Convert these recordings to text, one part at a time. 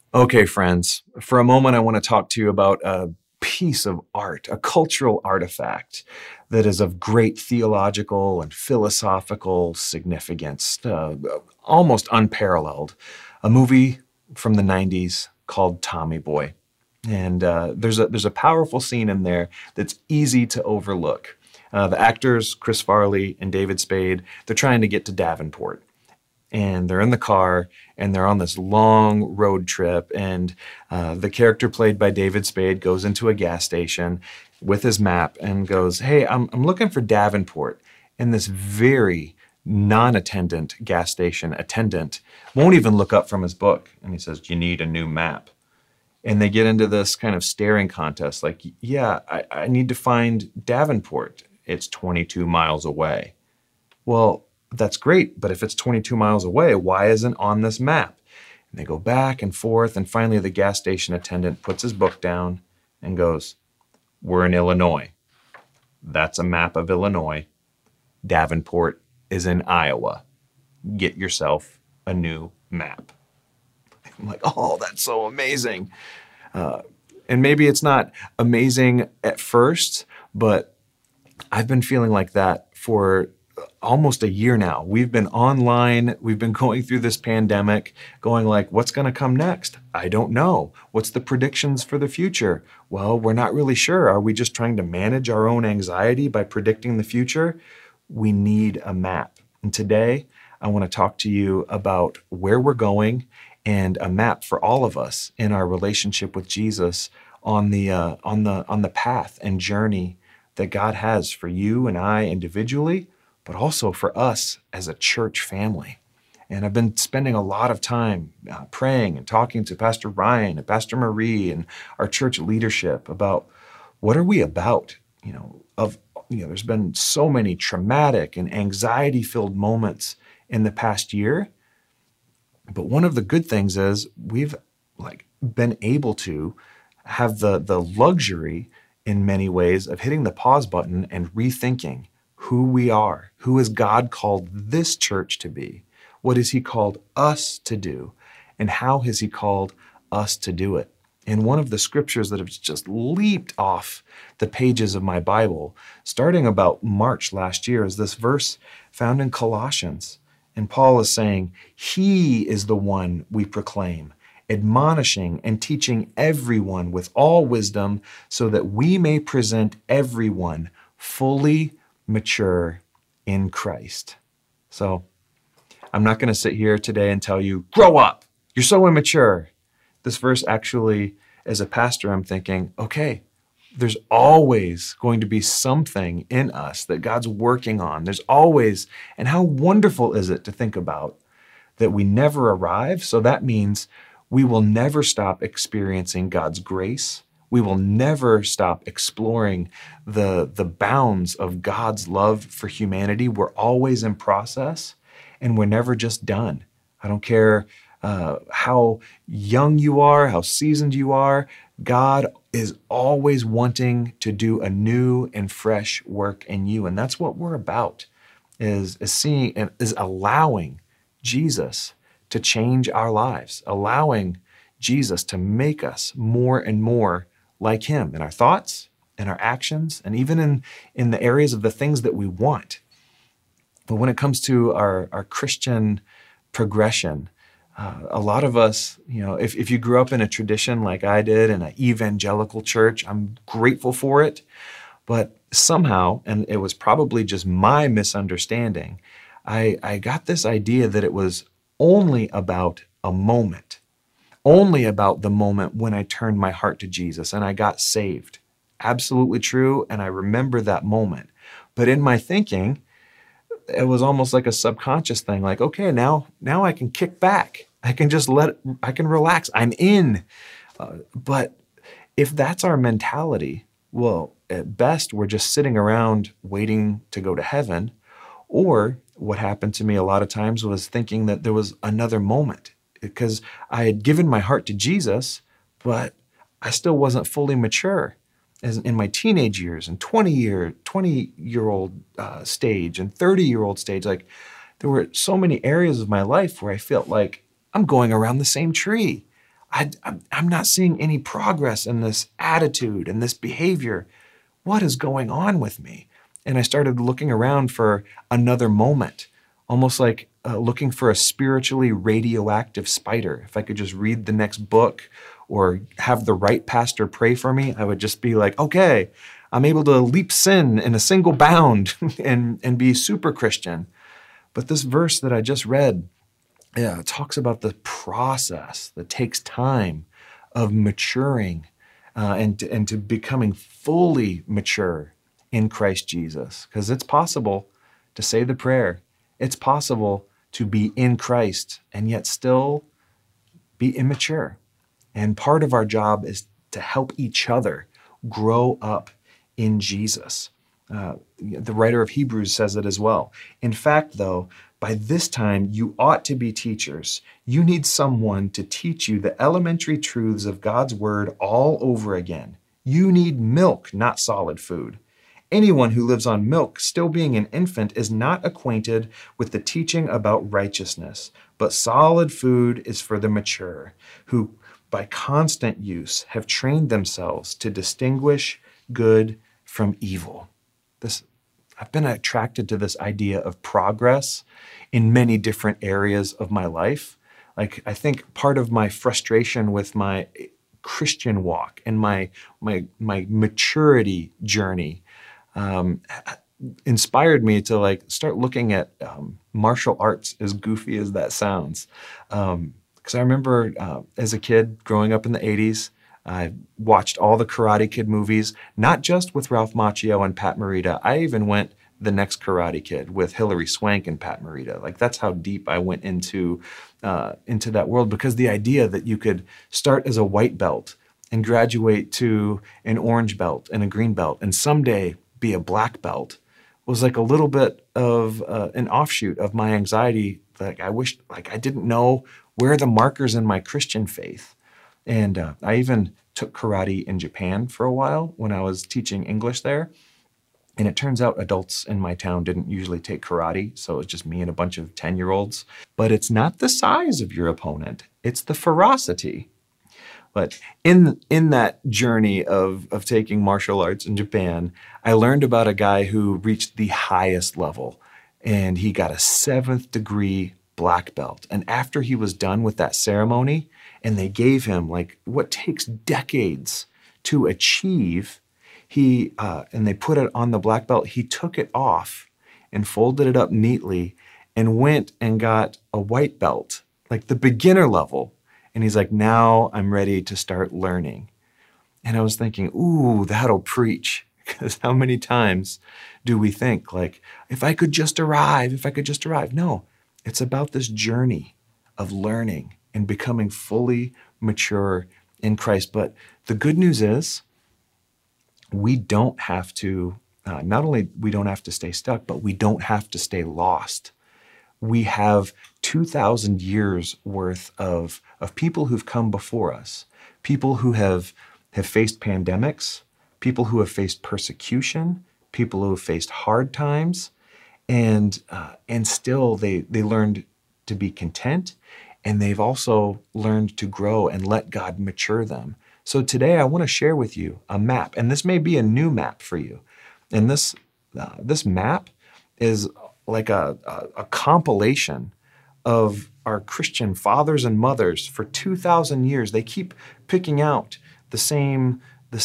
Okay, friends, for a moment, I want to talk to you about a piece of art, a cultural artifact that is of great theological and philosophical significance, almost unparalleled. A movie from the 90s called Tommy Boy. And there's a powerful scene in there that's easy to overlook. The actors, Chris Farley and David Spade, they're trying to get to Davenport, and they're in the car and they're on this long road trip, and the character played by David Spade goes into a gas station with his map and goes, "Hey, I'm looking for Davenport." And this very non-attendant gas station attendant won't even look up from his book, and he says, "You need a new map." And they get into this kind of staring contest, like, "Yeah, I need to find Davenport. It's 22 miles away." Well, that's great, but if it's 22 miles away, why isn't it on this map? And they go back and forth, and finally the gas station attendant puts his book down and goes, "We're in Illinois. That's a map of Illinois. Davenport is in Iowa. Get yourself a new map." I'm like, oh, that's so amazing. And maybe it's not amazing at first, but I've been feeling like that for almost a year now. We've been online. We've been going through this pandemic, going like, what's going to come next? I don't know. What's the predictions for the future? Well, we're not really sure. Are we just trying to manage our own anxiety by predicting the future? We need a map. And today, I want to talk to you about where we're going and a map for all of us in our relationship with Jesus on the path and journey that God has for you and I individually, but also for us as a church family. And I've been spending a lot of time praying and talking to Pastor Ryan and Pastor Marie and our church leadership about what are we about. There's been so many traumatic and anxiety-filled moments in the past year. But one of the good things is we've been able to have the luxury in many ways of hitting the pause button and rethinking who we are. Who has God called this church to be? What has He called us to do? And how has He called us to do it? And one of the scriptures that have just leaped off the pages of my Bible, starting about March last year, is this verse found in Colossians. And Paul is saying, He is the one we proclaim, admonishing and teaching everyone with all wisdom, so that we may present everyone fully mature in Christ. So I'm not going to sit here today and tell you, grow up, you're so immature. This verse actually, as a pastor, I'm thinking, okay, there's always going to be something in us that God's working on. There's always, and how wonderful is it to think about that we never arrive? So that means we will never stop experiencing God's grace. We will never stop exploring the bounds of God's love for humanity. We're always in process, and we're never just done. I don't care how young you are, how seasoned you are. God is always wanting to do a new and fresh work in you. And that's what we're about, is seeing and is allowing Jesus to change our lives, allowing Jesus to make us more and more like Him in our thoughts, in our actions, and even in the areas of the things that we want. But when it comes to our Christian progression, a lot of us, if you grew up in a tradition like I did in an evangelical church, I'm grateful for it. But somehow, and it was probably just my misunderstanding, I got this idea that it was only about a moment, only about the moment when I turned my heart to Jesus and I got saved. Absolutely true, and I remember that moment. But in my thinking, it was almost like a subconscious thing, like, okay, now I can kick back. I can relax. I'm in. But if that's our mentality, well, at best, we're just sitting around waiting to go to heaven. Or what happened to me a lot of times was thinking that there was another moment, because I had given my heart to Jesus, but I still wasn't fully mature as in my teenage years and 20-year-old stage and 30-year-old stage. Like, there were so many areas of my life where I felt like I'm going around the same tree. I'm not seeing any progress in this attitude and this behavior. What is going on with me? And I started looking around for another moment, almost like looking for a spiritually radioactive spider. If I could just read the next book or have the right pastor pray for me, I would just be like, okay, I'm able to leap sin in a single bound and be super Christian. But this verse that I just read, it talks about the process that takes time of maturing and to becoming fully mature in Christ Jesus. Because it's possible to say the prayer. It's possible to be in Christ and yet still be immature. And part of our job is to help each other grow up in Jesus. The writer of Hebrews says it as well. In fact, though, by this time you ought to be teachers. You need someone to teach you the elementary truths of God's word all over again. You need milk, not solid food. Anyone who lives on milk, still being an infant, is not acquainted with the teaching about righteousness, but solid food is for the mature, who by constant use have trained themselves to distinguish good from evil. I've been attracted to this idea of progress in many different areas of my life. Like, I think part of my frustration with my Christian walk and my maturity journey inspired me to start looking at martial arts, as goofy as that sounds. Because I remember as a kid growing up in the 80s, I watched all the Karate Kid movies, not just with Ralph Macchio and Pat Morita. I even went the next Karate Kid with Hilary Swank and Pat Morita. Like, that's how deep I went into that world, because the idea that you could start as a white belt and graduate to an orange belt and a green belt and someday be a black belt was like a little bit of an offshoot of my anxiety. Like, I wished, I didn't know where the markers in my Christian faith. And I even took karate in Japan for a while when I was teaching English there. And it turns out adults in my town didn't usually take karate, so it was just me and a bunch of 10-year-olds. But it's not the size of your opponent, it's the ferocity. But in that journey of taking martial arts in Japan, I learned about a guy who reached the highest level, and he got a 7th degree black belt. And after he was done with that ceremony, and they gave him what takes decades to achieve, and they put it on the black belt, he took it off and folded it up neatly and went and got a white belt, like the beginner level. And he's like, now I'm ready to start learning. And I was thinking, ooh, that'll preach. Because how many times do we think, if I could just arrive, No, it's about this journey of learning and becoming fully mature in Christ. But the good news is we don't have to, not only we don't have to stay stuck, but we don't have to stay lost. We have 2,000 years worth of people who've come before us, people who have faced pandemics, people who have faced persecution, people who have faced hard times, and still they learned to be content, and they've also learned to grow and let God mature them. So today I want to share with you a map, and this may be a new map for you. And this map is like a compilation of our Christian fathers and mothers for 2,000 years. They keep picking out the same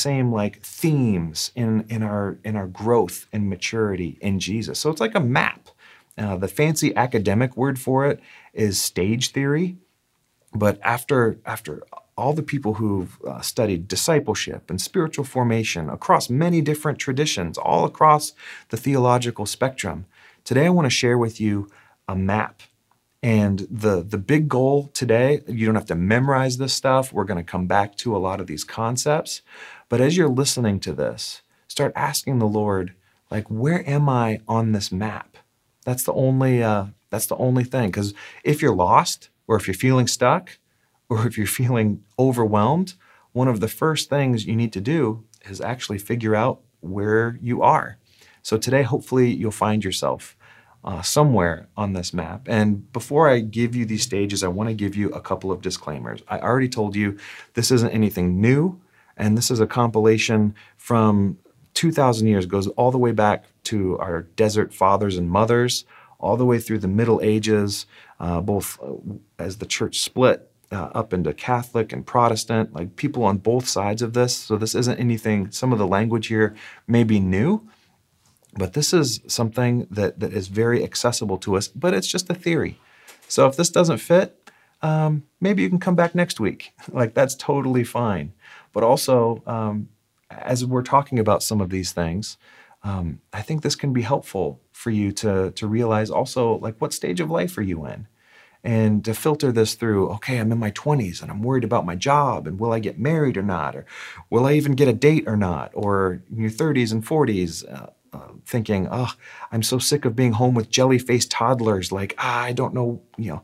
themes in our growth and maturity in Jesus. So it's like a map. The fancy academic word for it is stage theory. But after all the people who've studied discipleship and spiritual formation across many different traditions, all across the theological spectrum, today I want to share with you a map. And the big goal today, you don't have to memorize this stuff. We're going to come back to a lot of these concepts. But as you're listening to this, start asking the Lord, where am I on this map? That's the only thing. Because if you're lost, or if you're feeling stuck, or if you're feeling overwhelmed, one of the first things you need to do is actually figure out where you are. So today, hopefully, you'll find yourself somewhere on this map. And before I give you these stages, I want to give you a couple of disclaimers. I already told you this isn't anything new, and this is a compilation from 2,000 years, goes all the way back to our desert fathers and mothers, all the way through the Middle Ages, both as the church split up into Catholic and Protestant, like people on both sides of this. So this isn't anything, some of the language here may be new, but this is something that is very accessible to us, but it's just a theory. So if this doesn't fit, maybe you can come back next week. Like, that's totally fine. But also, as we're talking about some of these things, I think this can be helpful for you to realize also, like, what stage of life are you in? And to filter this through, okay, I'm in my 20s and I'm worried about my job and will I get married or not? Or will I even get a date or not? Or in your 30s and 40s, thinking, oh, I'm so sick of being home with jelly-faced toddlers. Like, I don't know,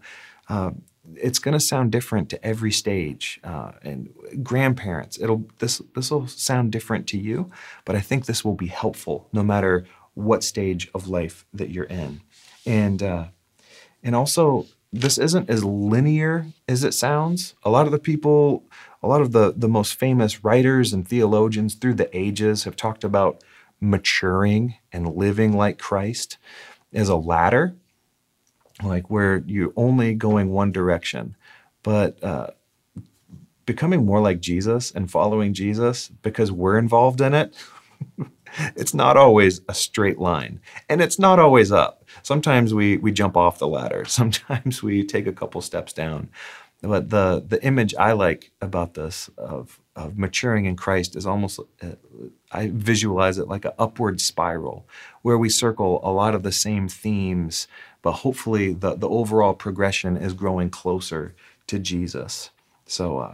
it's going to sound different to every stage. And grandparents, this will sound different to you, but I think this will be helpful no matter what stage of life that you're in. And also, this isn't as linear as it sounds. A lot of the most famous writers and theologians through the ages have talked about maturing and living like Christ as a ladder, like where you're only going one direction. But becoming more like Jesus and following Jesus, because we're involved in it, it's not always a straight line, and it's not always up. Sometimes we jump off the ladder. Sometimes we take a couple steps down. But the image I like about this of maturing in Christ is almost, I visualize it like an upward spiral where we circle a lot of the same themes, but hopefully the overall progression is growing closer to Jesus. So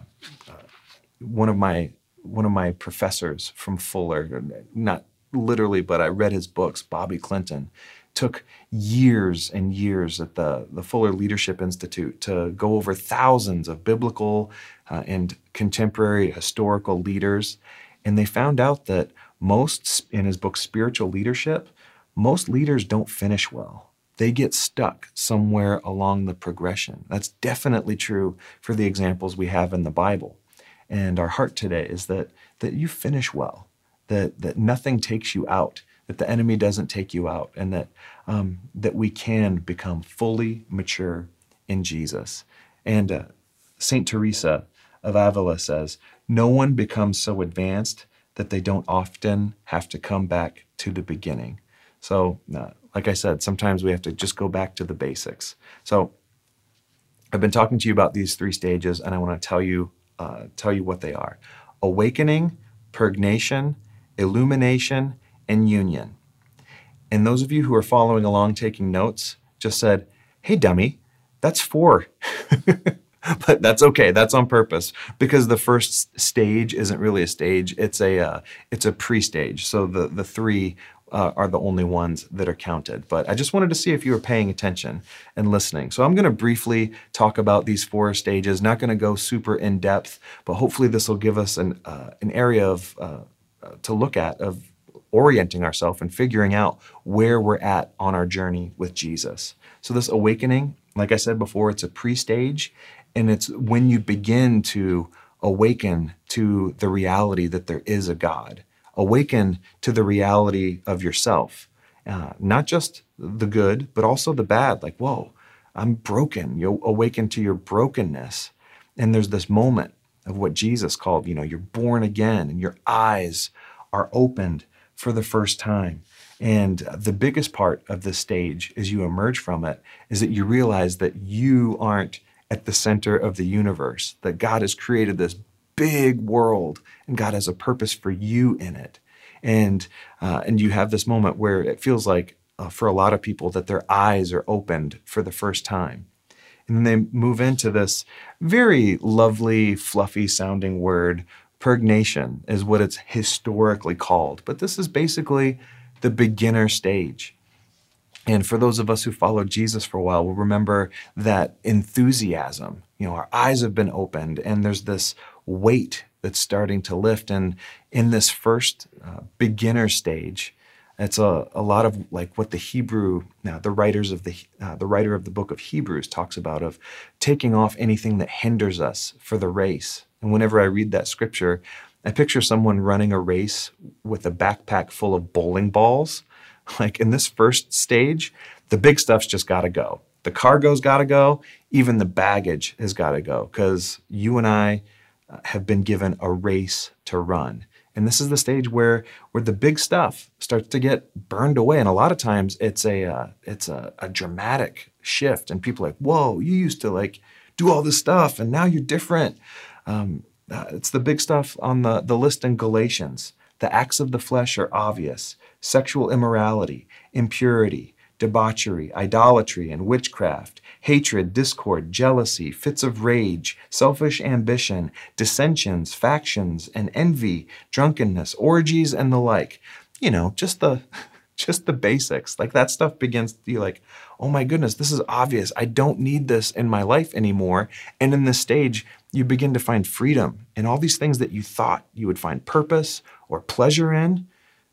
one of my professors from Fuller, not literally, but I read his books, Bobby Clinton, took years and years at the Fuller Leadership Institute to go over thousands of biblical and contemporary historical leaders. And they found out that most, in his book, Spiritual Leadership, most leaders don't finish well. They get stuck somewhere along the progression. That's definitely true for the examples we have in the Bible. And our heart today is that you finish well, that nothing takes you out, that the enemy doesn't take you out, and that we can become fully mature in Jesus. And Saint Teresa of Avila says, no one becomes so advanced that they don't often have to come back to the beginning. So, like I said, sometimes we have to just go back to the basics. So I've been talking to you about these three stages, and I want to tell you what they are: awakening, purgation, illumination, and union. And those of you who are following along, taking notes, just said, hey, dummy, that's 4. But that's okay. That's on purpose, because the first stage isn't really a stage. It's a pre-stage. So the 3 are the only ones that are counted. But I just wanted to see if you were paying attention and listening. So I'm going to briefly talk about these 4 stages. Not going to go super in depth, but hopefully this will give us an area of to look at, of orienting ourselves and figuring out where we're at on our journey with Jesus. So this awakening, like I said before, it's a pre-stage, and it's when you begin to awaken to the reality that there is a God. Awaken to the reality of yourself, not just the good, but also the bad. Like, whoa, I'm broken. You awaken to your brokenness. And there's this moment of what Jesus called, you're born again, and your eyes are opened for the first time. And the biggest part of this stage, as you emerge from it, is that you realize that you aren't at the center of the universe, that God has created this big world, and God has a purpose for you in it. And you have this moment where it feels like, for a lot of people, that their eyes are opened for the first time. And then they move into this very lovely, fluffy sounding word. Purgation is what it's historically called. But this is basically the beginner stage. And for those of us who followed Jesus for a while, we'll remember that enthusiasm. Our eyes have been opened, and there's this weight that's starting to lift. And in this first beginner stage, It's a lot of like what the Hebrew, the writer of the book of Hebrews talks about, of taking off anything that hinders us for the race. And whenever I read that scripture, I picture someone running a race with a backpack full of bowling balls. Like in this first stage, the big stuff's just got to go. The cargo's got to go. Even the baggage has got to go, because you and I have been given a race to run. And this is the stage where the big stuff starts to get burned away. And a lot of times it's a dramatic shift. And people are like, whoa, you used to like do all this stuff and now you're different. It's the big stuff on the list in Galatians. The acts of the flesh are obvious: sexual immorality, impurity, debauchery, idolatry, and witchcraft, hatred, discord, jealousy, fits of rage, selfish ambition, dissensions, factions, and envy, drunkenness, orgies, and the like. You know, just the basics. Like that stuff begins to be like, oh my goodness, this is obvious. I don't need this in my life anymore. And in this stage, you begin to find freedom in all these things that you thought you would find purpose or pleasure in.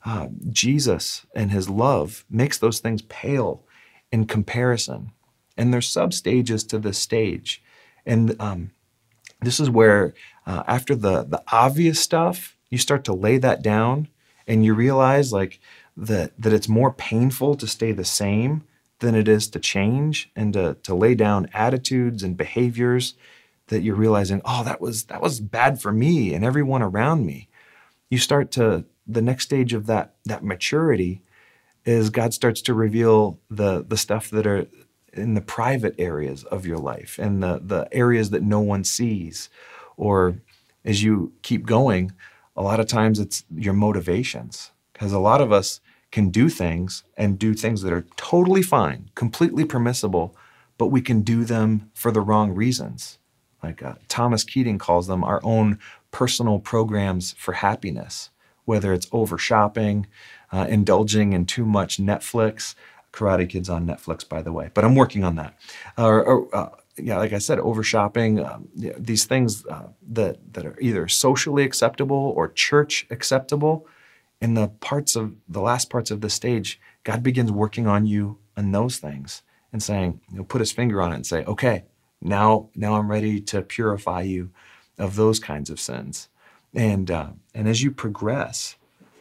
Jesus and his love makes those things pale in comparison. And there's sub-stages to this stage. And this is where after the obvious stuff, you start to lay that down and you realize like that it's more painful to stay the same than it is to change and to lay down attitudes and behaviors that you're realizing, oh, that was bad for me and everyone around me. You start to, the next stage of that maturity is God starts to reveal the stuff that are in the private areas of your life and the areas that no one sees. Or as you keep going, a lot of times it's your motivations. Because a lot of us can do things that are totally fine, completely permissible, but we can do them for the wrong reasons. Like Thomas Keating calls them our own personal programs for happiness, whether it's over shopping, indulging in too much Netflix. Karate Kid's on Netflix, by the way, but I'm working on that. Like I said, over shopping, these things that are either socially acceptable or church acceptable. In the last parts of the stage, God begins working on you on those things and saying, put his finger on it and say, okay, now I'm ready to purify you of those kinds of sins. And as you progress,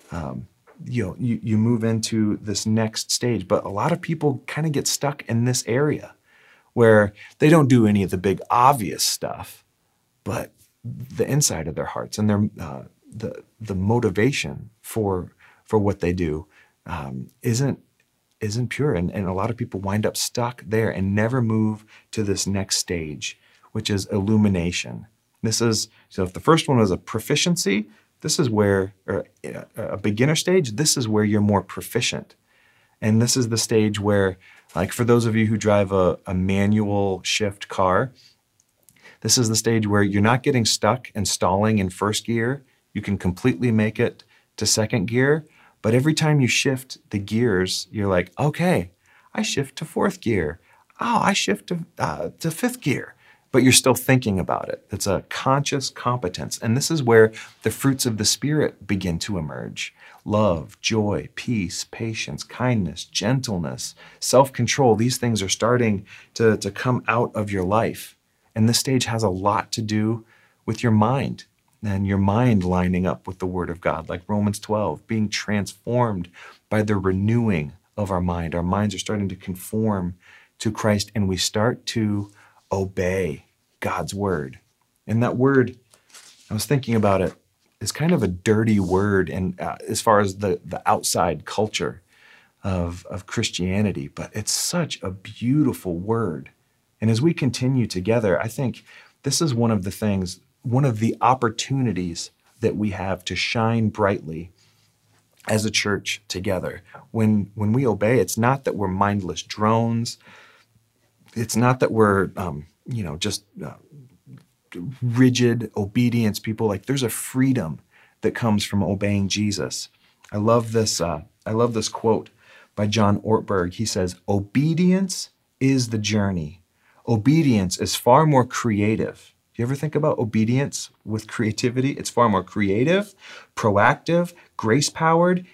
you move into this next stage. But a lot of people kind of get stuck in this area where they don't do any of the big obvious stuff, but the inside of their hearts and their the motivation for what they do isn't pure. And a lot of people wind up stuck there and never move to this next stage, which is illumination. So if the first one was a proficiency, this is where, or a beginner stage, this is where you're more proficient. And this is the stage where, like for those of you who drive a manual shift car, this is the stage where you're not getting stuck and stalling in first gear. You can completely make it to second gear. But every time you shift the gears, you're like, okay, I shift to fourth gear. Oh, I shift to fifth gear. But you're still thinking about it. It's a conscious competence. And this is where the fruits of the Spirit begin to emerge. Love, joy, peace, patience, kindness, gentleness, self-control. These things are starting to come out of your life. And this stage has a lot to do with your mind and your mind lining up with the Word of God, like Romans 12, being transformed by the renewing of our mind. Our minds are starting to conform to Christ, and we start to obey God's word. And that word, I was thinking about it, is kind of a dirty word and as far as the outside culture of Christianity, but it's such a beautiful word. And as we continue together, I think this is one of the opportunities that we have to shine brightly as a church together. When we obey, it's not that we're mindless drones. It's not that we're, just rigid obedience people. Like there's a freedom that comes from obeying Jesus. I love this quote by John Ortberg. He says, "Obedience is the journey. Obedience is far more creative." Do you ever think about obedience with creativity? It's far more creative, proactive, grace-powered,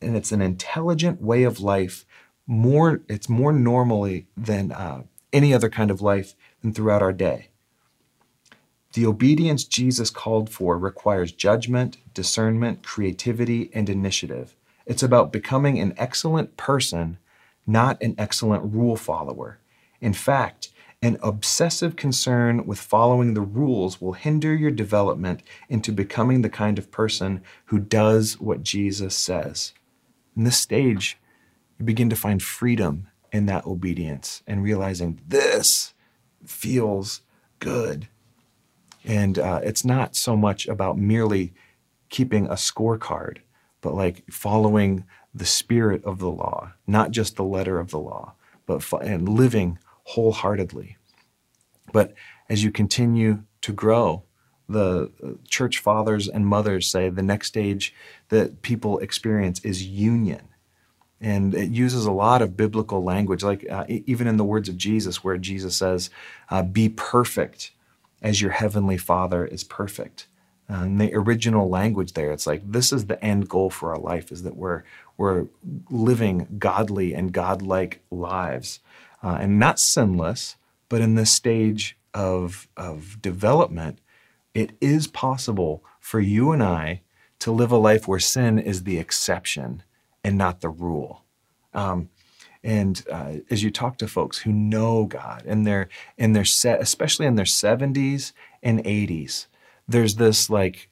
and it's an intelligent way of life. It's more normally than any other kind of life than throughout our day. The obedience Jesus called for requires judgment, discernment, creativity, and initiative. It's about becoming an excellent person, not an excellent rule follower. In fact, an obsessive concern with following the rules will hinder your development into becoming the kind of person who does what Jesus says. In this stage, you begin to find freedom in that obedience and realizing this feels good. And it's not so much about merely keeping a scorecard, but like following the spirit of the law, not just the letter of the law, and living wholeheartedly. But as you continue to grow, the church fathers and mothers say the next stage that people experience is union. And it uses a lot of biblical language, like even in the words of Jesus, where Jesus says, be perfect as your heavenly Father is perfect. In the original language there, it's like, this is the end goal for our life, is that we're living godly and godlike lives. And not sinless, but in this stage of development, it is possible for you and I to live a life where sin is the exception and not the rule. As you talk to folks who know God and especially in their 70s and 80s, there's this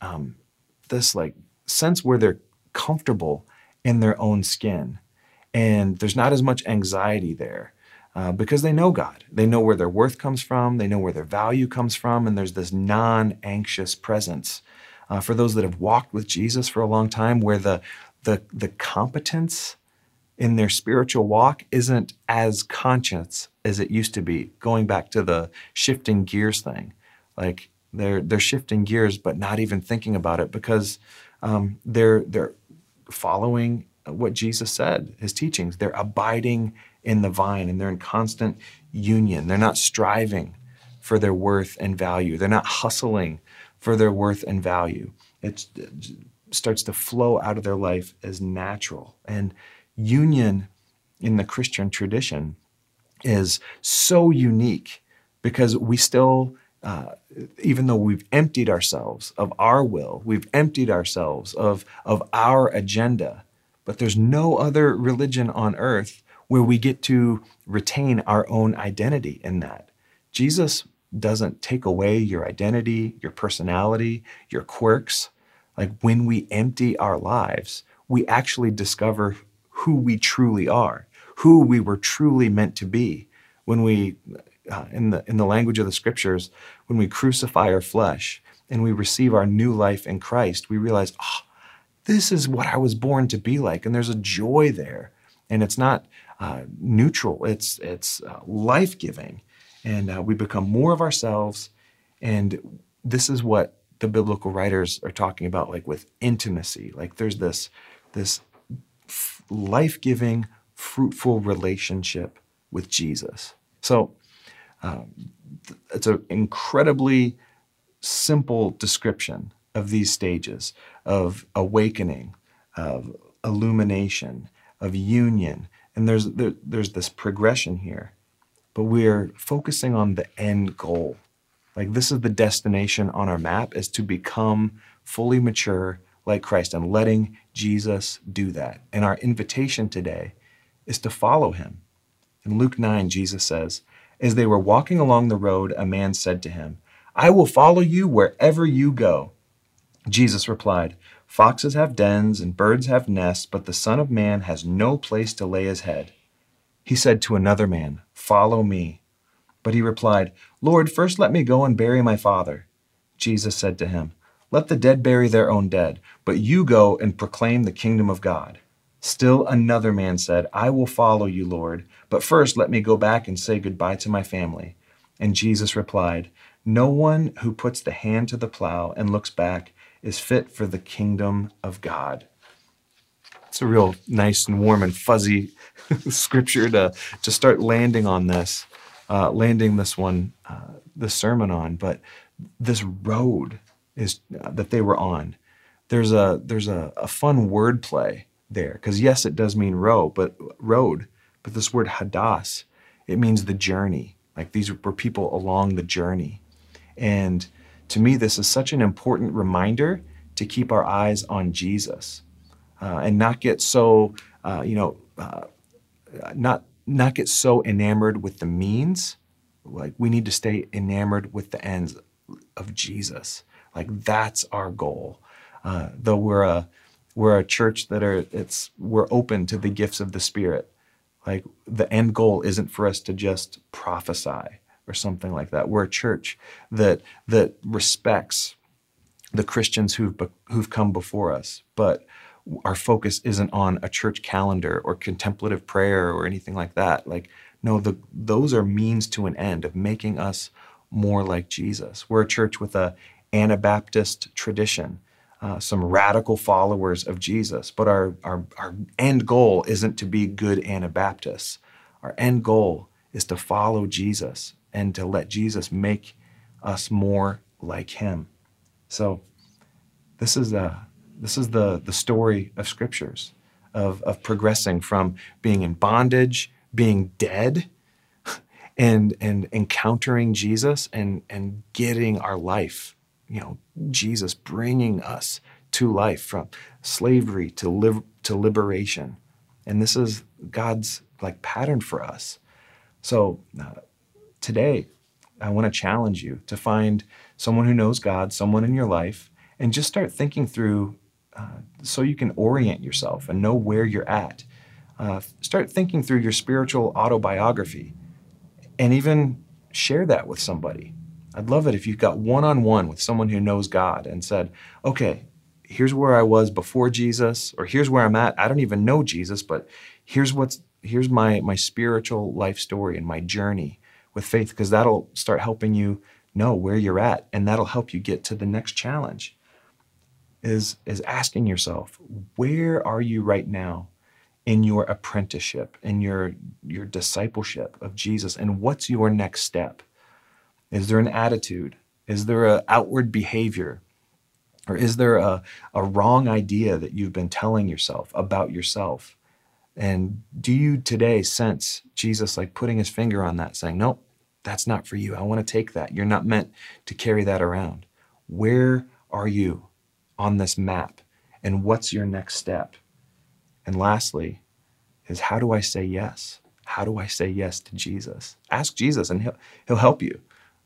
sense where they're comfortable in their own skin, and there's not as much anxiety there because they know God. They know where their worth comes from. They know where their value comes from, and there's this non-anxious presence. For those that have walked with Jesus for a long time, where the competence in their spiritual walk isn't as conscious as it used to be, going back to the shifting gears thing. Like they're shifting gears, but not even thinking about it because they're following what Jesus said, his teachings. They're abiding in the vine, and they're in constant union. They're not striving for their worth and value. They're not hustling for their worth and value. It starts to flow out of their life as natural. And union in the Christian tradition is so unique because we still, even though we've emptied ourselves of our will, we've emptied ourselves of our agenda, but there's no other religion on earth where we get to retain our own identity in that. Jesus doesn't take away your identity, your personality, your quirks. Like when we empty our lives, we actually discover who we truly are, who we were truly meant to be. When we, in the language of the scriptures, when we crucify our flesh and we receive our new life in Christ, we realize, this is what I was born to be like. And there's a joy there. And it's not neutral, it's life-giving. And we become more of ourselves. And this is what the biblical writers are talking about, like with intimacy. Like there's this life-giving, fruitful relationship with Jesus. So it's an incredibly simple description of these stages of awakening, of illumination, of union. And there's this progression here. But we're focusing on the end goal. Like this is the destination on our map, is to become fully mature like Christ and letting Jesus do that. And our invitation today is to follow him. In Luke 9, Jesus says, as they were walking along the road, a man said to him, I will follow you wherever you go. Jesus replied, foxes have dens and birds have nests, but the Son of Man has no place to lay his head. He said to another man, follow me. But he replied, Lord, first let me go and bury my father. Jesus said to him, let the dead bury their own dead, but you go and proclaim the kingdom of God. Still another man said, I will follow you, Lord, but first let me go back and say goodbye to my family. And Jesus replied, no one who puts the hand to the plow and looks back is fit for the kingdom of God. It's a real nice and warm and fuzzy scripture to start landing on this, this sermon on. But this road is that they were on. There's a fun word play there. Because yes, it does mean road, but this word hadas, it means the journey. Like these were people along the journey. And to me, this is such an important reminder to keep our eyes on Jesus and not get so, not get so enamored with the means. Like we need to stay enamored with the ends of Jesus. Like that's our goal. Though we're a church that we're open to the gifts of the Spirit. Like the end goal isn't for us to just prophesy or something like that. We're a church that respects the Christians who've come before us, but our focus isn't on a church calendar or contemplative prayer or anything like that. Like, no, those are means to an end of making us more like Jesus. We're a church with a Anabaptist tradition, some radical followers of Jesus, but our end goal isn't to be good Anabaptists. Our end goal is to follow Jesus and to let Jesus make us more like him. So this is the story of scriptures, of progressing from being in bondage, being dead, and encountering Jesus and getting our life. Jesus bringing us to life from slavery to liberation. And this is God's like pattern for us. So today, I want to challenge you to find someone who knows God, someone in your life, and just start thinking through so you can orient yourself and know where you're at. Start thinking through your spiritual autobiography and even share that with somebody. I'd love it if you've got one-on-one with someone who knows God and said, okay, here's where I was before Jesus, or here's where I'm at. I don't even know Jesus, but here's my spiritual life story and my journey with faith, because that'll start helping you know where you're at, and that'll help you get to the next challenge. Is asking yourself, where are you right now in your apprenticeship, in your discipleship of Jesus, and what's your next step? Is there an attitude? Is there an outward behavior? Or is there a wrong idea that you've been telling yourself about yourself? And do you today sense Jesus like putting his finger on that, saying, nope, that's not for you. I want to take that. You're not meant to carry that around. Where are you on this map? And what's your next step? And lastly is, how do I say yes? How do I say yes to Jesus? Ask Jesus and he'll help you.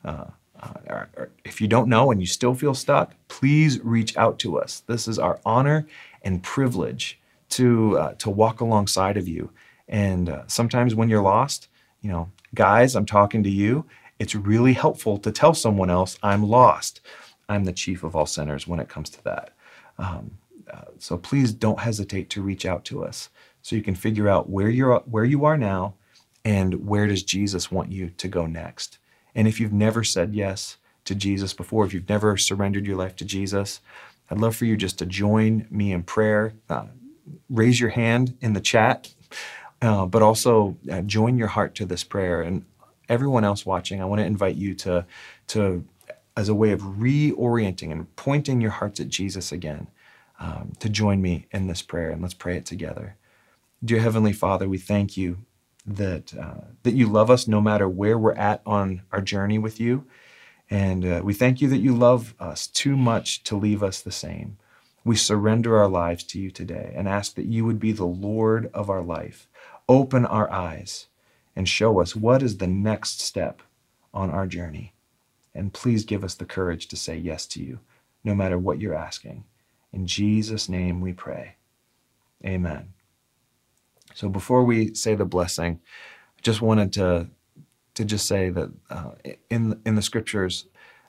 If you don't know and you still feel stuck, please reach out to us. This is our honor and privilege to walk alongside of you. And sometimes when you're lost, guys, I'm talking to you. It's really helpful to tell someone else, I'm lost. I'm the chief of all sinners when it comes to that. So please don't hesitate to reach out to us so you can figure out where you are now and where does Jesus want you to go next. And if you've never said yes to Jesus before, if you've never surrendered your life to Jesus, I'd love for you just to join me in prayer. Raise your hand in the chat, but also join your heart to this prayer. And everyone else watching, I want to invite you to as a way of reorienting and pointing your hearts at Jesus again, to join me in this prayer, and let's pray it together. Dear Heavenly Father, we thank you that you love us no matter where we're at on our journey with you. And we thank you that you love us too much to leave us the same. We surrender our lives to you today and ask that you would be the Lord of our life. Open our eyes and show us what is the next step on our journey. And please give us the courage to say yes to you, no matter what you're asking. In Jesus' name we pray. Amen. So before we say the blessing, I just wanted to just say that in the scriptures,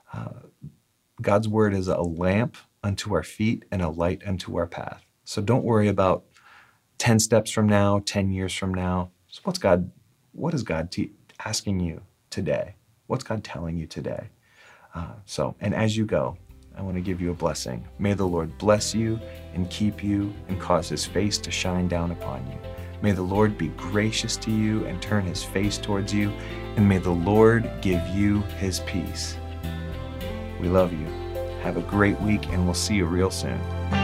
God's word is a lamp unto our feet and a light unto our path. So don't worry about 10 steps from now, 10 years from now. So what is God asking you today? What's God telling you today? And as you go, I want to give you a blessing. May the Lord bless you and keep you and cause his face to shine down upon you. May the Lord be gracious to you and turn his face towards you, and may the Lord give you his peace. We love you. Have a great week, and we'll see you real soon.